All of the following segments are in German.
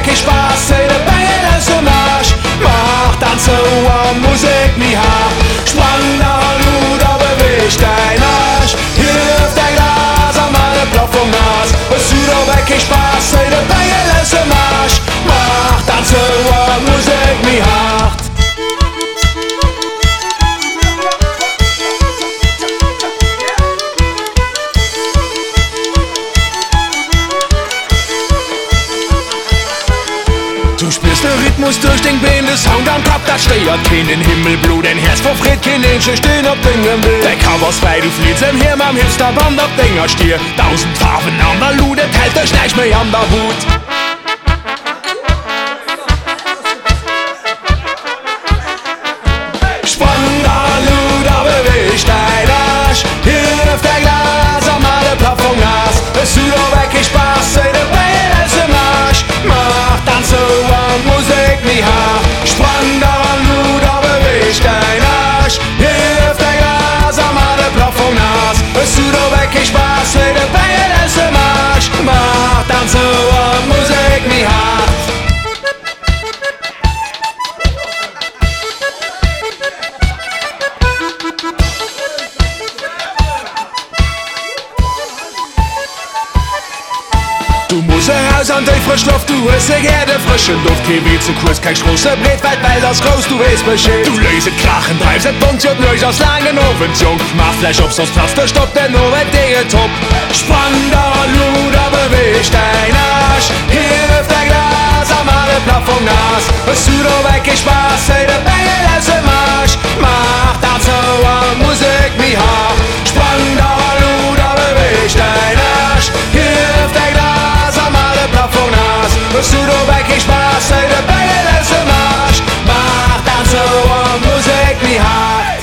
wirklich Spaß, sei der Beine aus dem Arsch. Mach dann so an Musik nie hart. Sprang da Lut, aber bewegt dein Arsch. Hilf dein Glas an meine Plafond nass. Es tut doch wirklich Spaß, sei der Beine aus dem Arsch. Mach dann so an Musik nie hart. Du spürst den Rhythmus durch den Bein, das Sound am Kopf, das steuert kein in Himmel, Blut, ein Herz vor Fried, kein Ähnchen stehen ob Dingen will. Der Cowboys frei, du fliehst im Hirn am Hipsterband auf Dinger stier. 1000 Farben an der Lude, teilt euch nicht mehr an der Hut. Sprang da Lut, aber bewegt dein Arsch. Hilf der Glas am alle Plafond nass. Es tut doch wirklich Spaß, sei der Bein aus dem Arsch. Mach dann so an Musik nie hart. Sprang da Lut, aber bewegt dein Arsch. Hilf der Glas am alle Plafond nass. Es tut doch wirklich Spaß, sei der Bein aus dem Arsch. Mach dann so an Musik nie hart. Du musst raus an die frisch Luft, du hast ja gerne frischen Duft. Kein Weg zu kurz, kein Straße breit, weil das groß, du weißt Bescheid. Du löst Krachen, treibst den Punkt, und löst aus langen Ofenjung. Mach Fleisch auf, sonst passt der Stopp, denn nur wenn der top. Sprang da Lut, aber bewegt dein Arsch. Hilf dein Glas am alle Plafond nass. Es tut doch wirklich Spaß, sei der Beine aus dem Arsch. Mach dann so an Musik nie hart. Sprang da Lut, aber bewegt dein Arsch. Hilf dein Glas am alle Plafond nass. Es tut doch wirklich Spaß, sei der Beine aus dem Arsch. Mach dann so an Musik nie hart.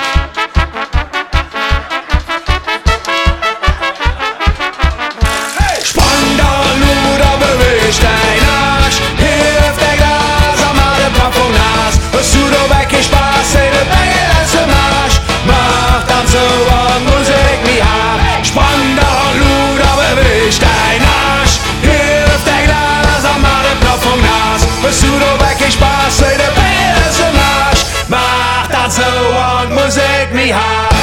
Sprang da Lut, aber bewegt dein Arsch. Hilf dein Glas am alle Plafond nass. Es tut doch wirklich Spaß, sei der Beine aus dem Arsch. Mach dann so an Musik nie hart. Sprang da Lut, aber bewegt dein Arsch. Hilf dein Glas am alle Plafond nass. Es tut doch wirklich Spaß, sei der Beine aus dem Arsch. Mach dann so an Musik nie hart.